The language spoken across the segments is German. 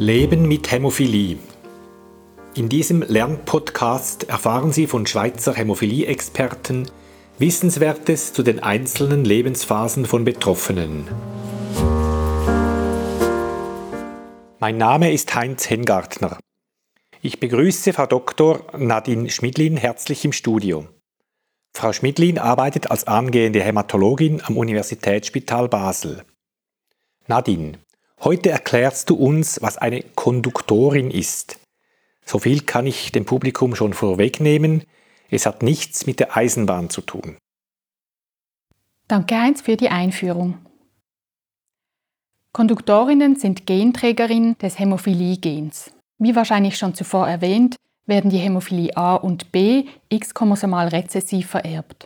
Leben mit Hämophilie. In diesem Lernpodcast erfahren Sie von Schweizer Hämophilie-Experten Wissenswertes zu den einzelnen Lebensphasen von Betroffenen. Mein Name ist Heinz Hengartner. Ich begrüße Frau Dr. Nadine Schmidlin herzlich im Studio. Frau Schmidlin arbeitet als angehende Hämatologin am Universitätsspital Basel. Nadine, heute erklärst du uns, was eine Konduktorin ist. So viel kann ich dem Publikum schon vorwegnehmen. Es hat nichts mit der Eisenbahn zu tun. Danke Heinz für die Einführung. Konduktorinnen sind Genträgerinnen des Hämophilie-Gens. Wie wahrscheinlich schon zuvor erwähnt, werden die Hämophilie A und B X-chromosomal rezessiv vererbt.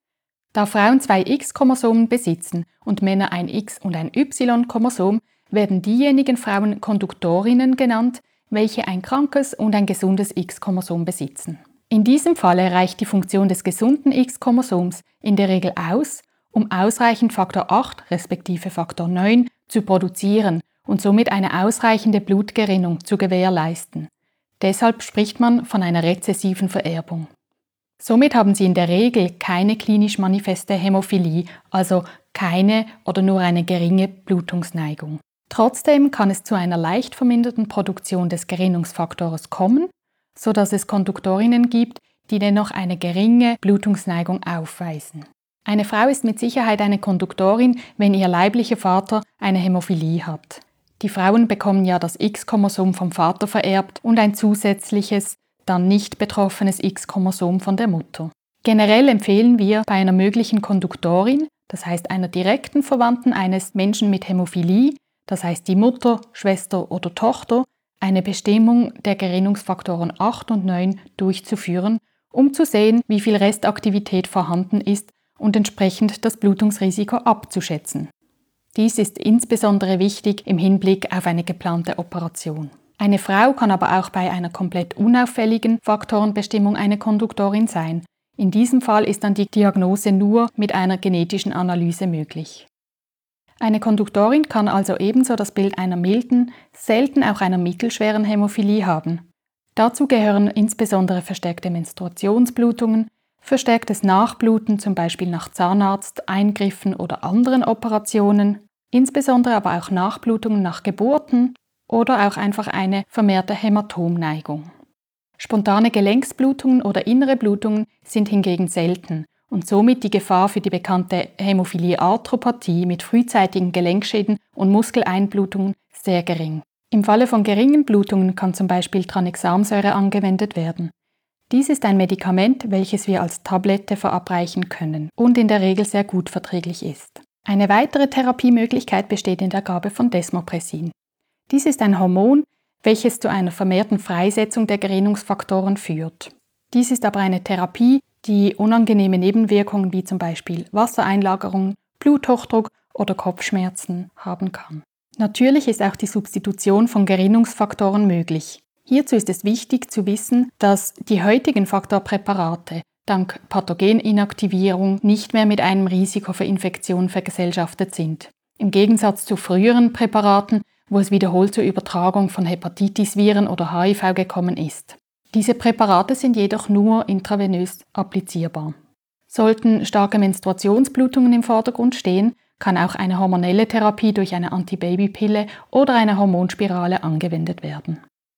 Da Frauen 2 X-Chromosomen besitzen und Männer ein X- und ein Y-Chromosom, werden diejenigen Frauen Konduktorinnen genannt, welche ein krankes und ein gesundes X-Chromosom besitzen. In diesem Falle reicht die Funktion des gesunden X-Chromosoms in der Regel aus, um ausreichend Faktor 8 respektive Faktor 9 zu produzieren und somit eine ausreichende Blutgerinnung zu gewährleisten. Deshalb spricht man von einer rezessiven Vererbung. Somit haben Sie in der Regel keine klinisch manifeste Hämophilie, also keine oder nur eine geringe Blutungsneigung. Trotzdem kann es zu einer leicht verminderten Produktion des Gerinnungsfaktors kommen, sodass es Konduktorinnen gibt, die dennoch eine geringe Blutungsneigung aufweisen. Eine Frau ist mit Sicherheit eine Konduktorin, wenn ihr leiblicher Vater eine Hämophilie hat. Die Frauen bekommen ja das X-Chromosom vom Vater vererbt und ein zusätzliches, dann nicht betroffenes X-Chromosom von der Mutter. Generell empfehlen wir bei einer möglichen Konduktorin, das heißt einer direkten Verwandten eines Menschen mit Hämophilie, das heißt die Mutter, Schwester oder Tochter, eine Bestimmung der Gerinnungsfaktoren 8 und 9 durchzuführen, um zu sehen, wie viel Restaktivität vorhanden ist und entsprechend das Blutungsrisiko abzuschätzen. Dies ist insbesondere wichtig im Hinblick auf eine geplante Operation. Eine Frau kann aber auch bei einer komplett unauffälligen Faktorenbestimmung eine Konduktorin sein. In diesem Fall ist dann die Diagnose nur mit einer genetischen Analyse möglich. Eine Konduktorin kann also ebenso das Bild einer milden, selten auch einer mittelschweren Hämophilie haben. Dazu gehören insbesondere verstärkte Menstruationsblutungen, verstärktes Nachbluten, zum Beispiel nach Zahnarzt, Eingriffen oder anderen Operationen, insbesondere aber auch Nachblutungen nach Geburten oder auch einfach eine vermehrte Hämatomneigung. Spontane Gelenksblutungen oder innere Blutungen sind hingegen selten und somit die Gefahr für die bekannte Hämophilie-Arthropathie mit frühzeitigen Gelenkschäden und Muskeleinblutungen sehr gering. Im Falle von geringen Blutungen kann zum Beispiel Tranexamsäure angewendet werden. Dies ist ein Medikament, welches wir als Tablette verabreichen können und in der Regel sehr gut verträglich ist. Eine weitere Therapiemöglichkeit besteht in der Gabe von Desmopressin. Dies ist ein Hormon, welches zu einer vermehrten Freisetzung der Gerinnungsfaktoren führt. Dies ist aber eine Therapie, die unangenehme Nebenwirkungen wie zum Beispiel Wassereinlagerung, Bluthochdruck oder Kopfschmerzen haben kann. Natürlich ist auch die Substitution von Gerinnungsfaktoren möglich. Hierzu ist es wichtig zu wissen, dass die heutigen Faktorpräparate dank Pathogeninaktivierung nicht mehr mit einem Risiko für Infektion vergesellschaftet sind. Im Gegensatz zu früheren Präparaten, wo es wiederholt zur Übertragung von Hepatitis-Viren oder HIV gekommen ist. Diese Präparate sind jedoch nur intravenös applizierbar. Sollten starke Menstruationsblutungen im Vordergrund stehen, kann auch eine hormonelle Therapie durch eine Antibabypille oder eine Hormonspirale angewendet werden.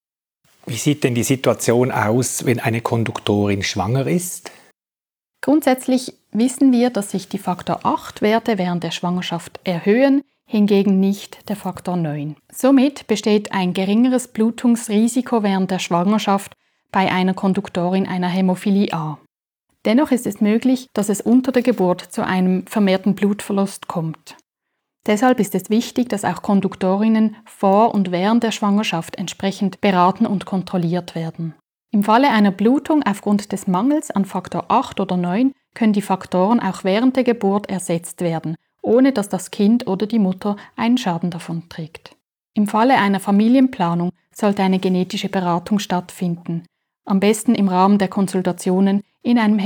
Wie sieht denn die Situation aus, wenn eine Konduktorin schwanger ist? Grundsätzlich wissen wir, dass sich die Faktor 8-Werte während der Schwangerschaft erhöhen, hingegen nicht der Faktor 9. Somit besteht ein geringeres Blutungsrisiko während der Schwangerschaft bei einer Konduktorin einer Hämophilie A. Dennoch ist es möglich, dass es unter der Geburt zu einem vermehrten Blutverlust kommt. Deshalb ist es wichtig, dass auch Konduktorinnen vor und während der Schwangerschaft entsprechend beraten und kontrolliert werden. Im Falle einer Blutung aufgrund des Mangels an Faktor 8 oder 9 können die Faktoren auch während der Geburt ersetzt werden, ohne dass das Kind oder die Mutter einen Schaden davon trägt. Im Falle einer Familienplanung sollte eine genetische Beratung stattfinden, am besten im Rahmen der Konsultationen in einem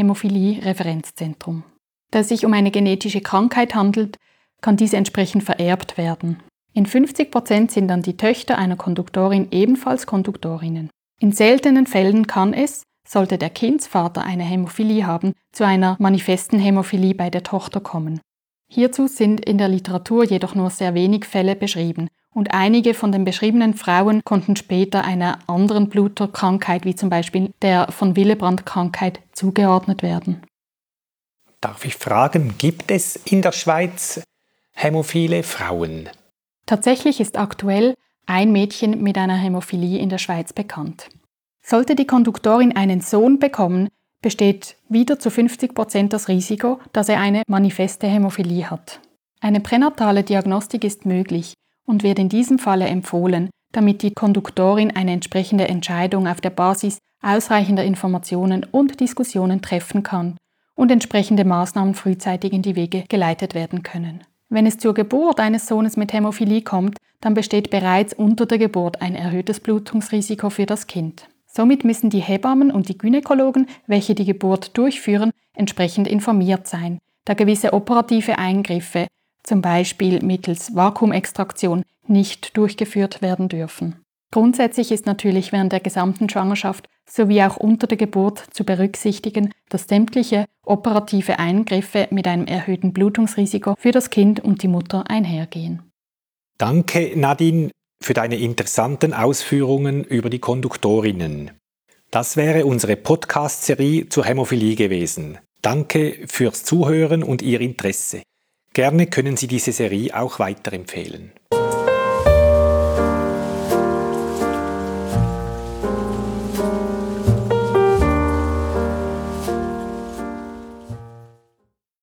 Hämophilie-Referenzzentrum. Da es sich um eine genetische Krankheit handelt, kann diese entsprechend vererbt werden. In 50% sind dann die Töchter einer Konduktorin ebenfalls Konduktorinnen. In seltenen Fällen kann es, sollte der Kindsvater eine Hämophilie haben, zu einer manifesten Hämophilie bei der Tochter kommen. Hierzu sind in der Literatur jedoch nur sehr wenig Fälle beschrieben und einige von den beschriebenen Frauen konnten später einer anderen Bluterkrankheit wie zum Beispiel der von Willebrand-Krankheit zugeordnet werden. Darf ich fragen, gibt es in der Schweiz hämophile Frauen? Tatsächlich ist aktuell ein Mädchen mit einer Hämophilie in der Schweiz bekannt. Sollte die Konduktorin einen Sohn bekommen, besteht wieder zu 50% das Risiko, dass er eine manifeste Hämophilie hat. Eine pränatale Diagnostik ist möglich und wird in diesem Falle empfohlen, damit die Konduktorin eine entsprechende Entscheidung auf der Basis ausreichender Informationen und Diskussionen treffen kann und entsprechende Maßnahmen frühzeitig in die Wege geleitet werden können. Wenn es zur Geburt eines Sohnes mit Hämophilie kommt, dann besteht bereits unter der Geburt ein erhöhtes Blutungsrisiko für das Kind. Somit müssen die Hebammen und die Gynäkologen, welche die Geburt durchführen, entsprechend informiert sein, da gewisse operative Eingriffe, zum Beispiel mittels Vakuumextraktion, nicht durchgeführt werden dürfen. Grundsätzlich ist natürlich während der gesamten Schwangerschaft sowie auch unter der Geburt zu berücksichtigen, dass sämtliche operative Eingriffe mit einem erhöhten Blutungsrisiko für das Kind und die Mutter einhergehen. Danke, Nadine, für deine interessanten Ausführungen über die Konduktorinnen. Das wäre unsere Podcast-Serie zur Hämophilie gewesen. Danke fürs Zuhören und Ihr Interesse. Gerne können Sie diese Serie auch weiterempfehlen.